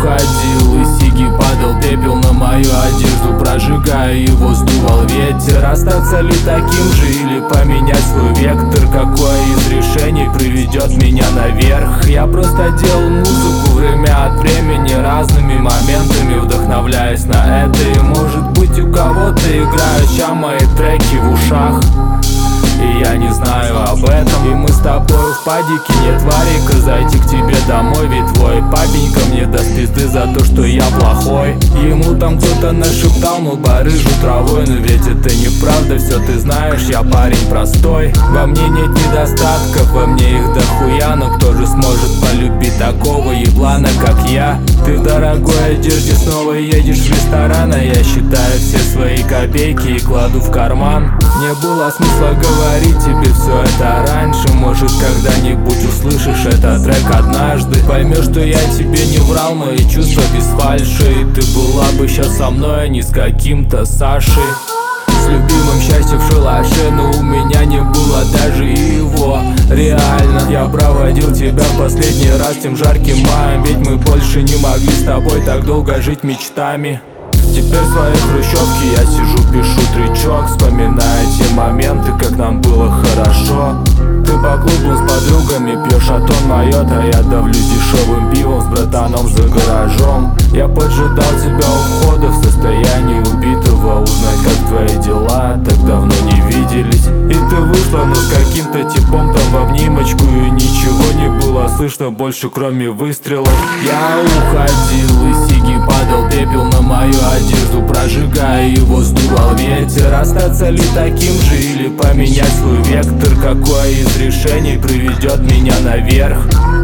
уходил, и сиги падал пепел на мою одежду, прожигая его сдувал ветер. Остаться ли таким же или поменять свой вектор? Какое из решений приведет меня наверх? Я просто делал музыку время от времени, разными моментами вдохновляясь на это. И может быть у кого-то играют ща мои треки в ушах, и я не знаю об этом. И мы с тобой в падике, нет варика зайти к тебе домой, ведь твой папенька мне даст пизды за то, что я плохой. Ему там кто-то нашептал, мол, барыжу травой, но ведь это неправда, все ты знаешь, я парень простой. Во мне нет недостатков, во мне их дохуя, но кто же сможет полюбить такого еблана, как я? Ты в дорогой одежде снова едешь в ресторан, а я считаю все свои копейки и кладу в карман. Не было смысла говорить тебе все это раньше, может когда-нибудь услышишь этот трек однажды. Поймешь, что я тебе не врал, мои чувства без фальши, и ты была бы сейчас со мной, а не с каким-то Сашей. С любимым счастьем в шалаше, но у меня не было даже его. Реально, я проводил тебя в последний раз тем жарким маем, ведь мы больше не могли с тобой так долго жить мечтами. Теперь в своей хрущевке я сижу, пишу тречок, вспоминая те моменты, как нам было хорошо. Ты по клубу с подругами пьешь, а тон моет, а я давлюсь дешевым пивом с братаном за гаражом. Я поджидал тебя у входа в состоянии убитого, узнать, как твои дела, так давно не виделись. И ты вышла, но с каким-то типом там в обнимочку, и ничего не было слышно больше, кроме выстрелов. Я уходил, и сиги падал пепел на мою одежду, прожигая его сдувал ветер. Остаться ли таким же или поменять свой вектор? Какое из решений приведет меня наверх?